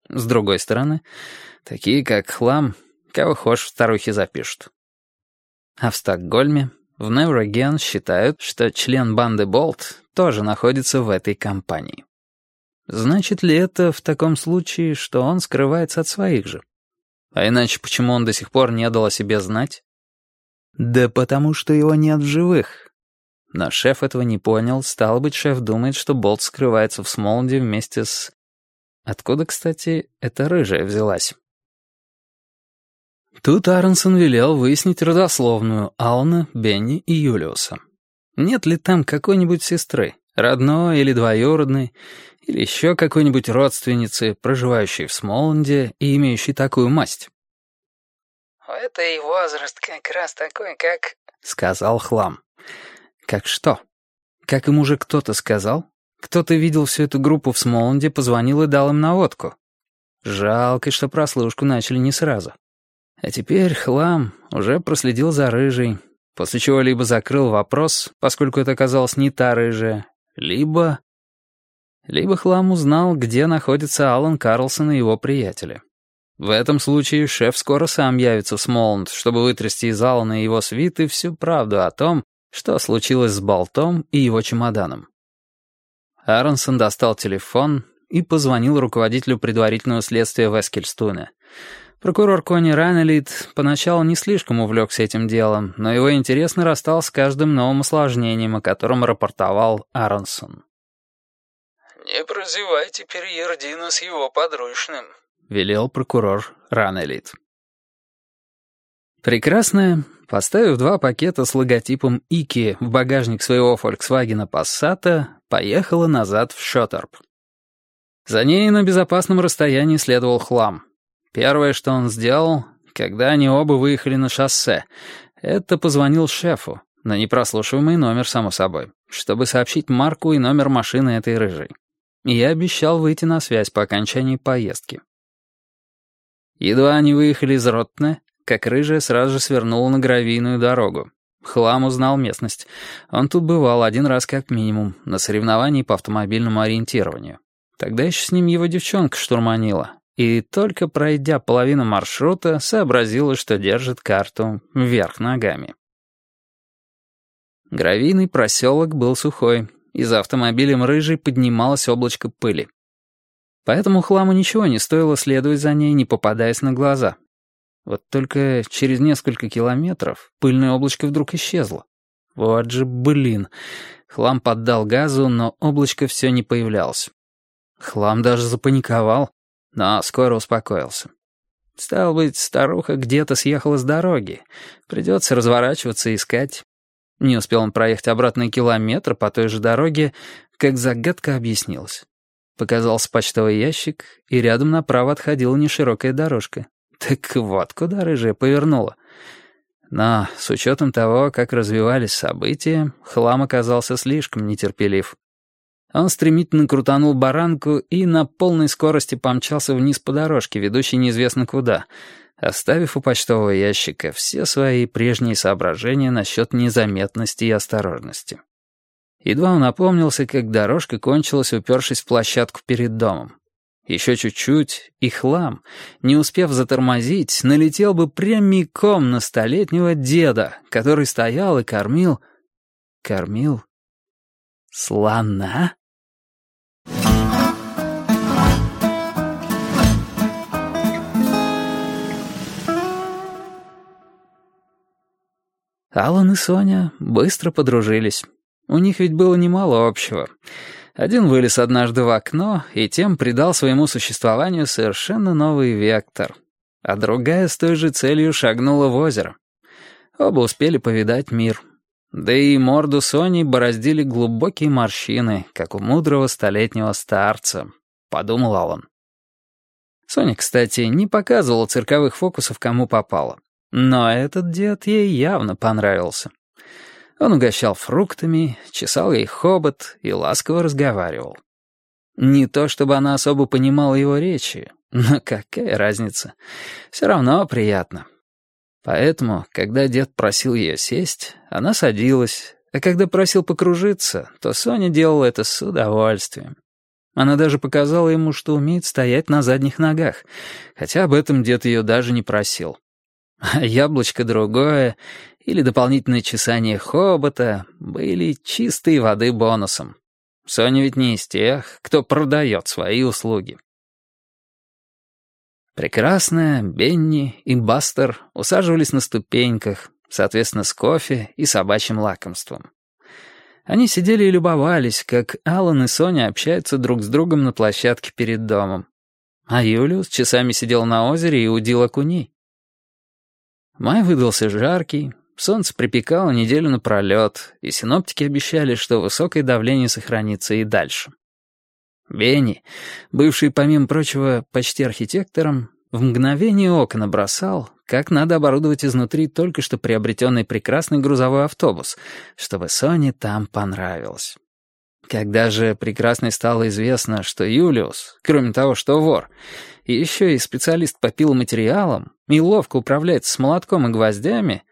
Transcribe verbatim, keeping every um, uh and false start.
С другой стороны, такие как Хлам, кого хочешь в старухи запишут. А в Стокгольме, в Never Again считают, что член банды Болт тоже находится в этой компании. Значит ли это в таком случае, что он скрывается от своих же? А иначе почему он до сих пор не дал о себе знать? Да потому что его нет в живых. Но шеф этого не понял, стало быть, шеф думает, что Болт скрывается в Смоланде вместе с... Откуда, кстати, эта рыжая взялась? Тут Аронсон велел выяснить родословную Алана, Бенни и Юлиуса. Нет ли там какой-нибудь сестры, родной или двоюродной, или еще какой-нибудь родственницы, проживающей в Смоланде и имеющей такую масть? «Это и возраст как раз такой, как...» — сказал Хлам. Как что? Как им уже кто-то сказал? Кто-то видел всю эту группу в Смоланде, позвонил и дал им наводку. Жалко, что прослушку начали не сразу. А теперь Хлам уже проследил за рыжей, после чего либо закрыл вопрос, поскольку это оказалось не та рыжая, либо... Либо Хлам узнал, где находится Алан Карлсон и его приятели. В этом случае шеф скоро сам явится в Смоланд, чтобы вытрясти из Алана и его свиты всю правду о том, что случилось с Болтом и его чемоданом. Аронсон достал телефон и позвонил руководителю предварительного следствия в Эскильстуне. Прокурор Кони Ранелид поначалу не слишком увлекся этим делом, но его интерес нарастал с каждым новым осложнением, о котором рапортовал Аронсон. «Не прозевай теперь Ердина с его подручным», — велел прокурор Ранелид. Прекрасная, поставив два пакета с логотипом Ики в багажник своего Фольксвагена Пассата, поехала назад в Шоттерп. За ней на безопасном расстоянии следовал Хлам. Первое, что он сделал, когда они оба выехали на шоссе, это позвонил шефу, на непрослушиваемый номер, само собой, чтобы сообщить марку и номер машины этой рыжей. И я обещал выйти на связь по окончании поездки. Едва они выехали из Ротне, как рыжая сразу же свернула на гравийную дорогу. Хлам узнал местность. Он тут бывал один раз как минимум, на соревновании по автомобильному ориентированию. Тогда еще с ним его девчонка штурманила. И только пройдя половину маршрута, сообразила, что держит карту вверх ногами. Гравийный проселок был сухой, и за автомобилем рыжей поднималось облачко пыли. Поэтому Хламу ничего не стоило следовать за ней, не попадаясь на глаза. Вот только через несколько километров пыльное облачко вдруг исчезло. Вот же блин. Хлам поддал газу, но облачко все не появлялось. Хлам даже запаниковал, но скоро успокоился. Стало быть, старуха где-то съехала с дороги. Придется разворачиваться и искать. Не успел он проехать обратный километр по той же дороге, как загадка объяснилась. Показался почтовый ящик, и рядом направо отходила неширокая дорожка. Так вот, куда рыжая повернула. Но с учетом того, как развивались события, Хлам оказался слишком нетерпелив. Он стремительно крутанул баранку и на полной скорости помчался вниз по дорожке, ведущей неизвестно куда, оставив у почтового ящика все свои прежние соображения насчет незаметности и осторожности. Едва он опомнился, как дорожка кончилась, упершись в площадку перед домом. Еще чуть-чуть, и Хлам, не успев затормозить, налетел бы прямиком на столетнего деда, который стоял и кормил... Кормил... слона? Алан и Соня быстро подружились. У них ведь было немало общего. Один вылез однажды в окно и тем придал своему существованию совершенно новый вектор. А другая с той же целью шагнула в озеро. Оба успели повидать мир. Да и морду Сони бороздили глубокие морщины, как у мудрого столетнего старца, подумал Алан. Соня, кстати, не показывала цирковых фокусов кому попало. Но этот дед ей явно понравился. Он угощал фруктами, чесал ей хобот и ласково разговаривал. Не то чтобы она особо понимала его речи, но какая разница, все равно приятно. Поэтому, когда дед просил ее сесть, она садилась, а когда просил покружиться, то Соня делала это с удовольствием. Она даже показала ему, что умеет стоять на задних ногах, хотя об этом дед ее даже не просил. А яблочко другое или дополнительное чесание хобота были чистой воды бонусом. Соня ведь не из тех, кто продает свои услуги. Прекрасная Бенни и Бастер усаживались на ступеньках, соответственно, с кофе и собачьим лакомством. Они сидели и любовались, как Алан и Соня общаются друг с другом на площадке перед домом. А Юлиус часами сидел на озере и удил окуней. Май выдался жаркий, солнце припекало неделю напролет, и синоптики обещали, что высокое давление сохранится и дальше. Бенни, бывший, помимо прочего, почти архитектором, в мгновение ока набросал, как надо оборудовать изнутри только что приобретенный прекрасный грузовой автобус, чтобы Соне там понравилось. Когда же прекрасной стало известно, что Юлиус, кроме того, что вор, еще и специалист по пиломатериалам и ловко управляется с молотком и гвоздями,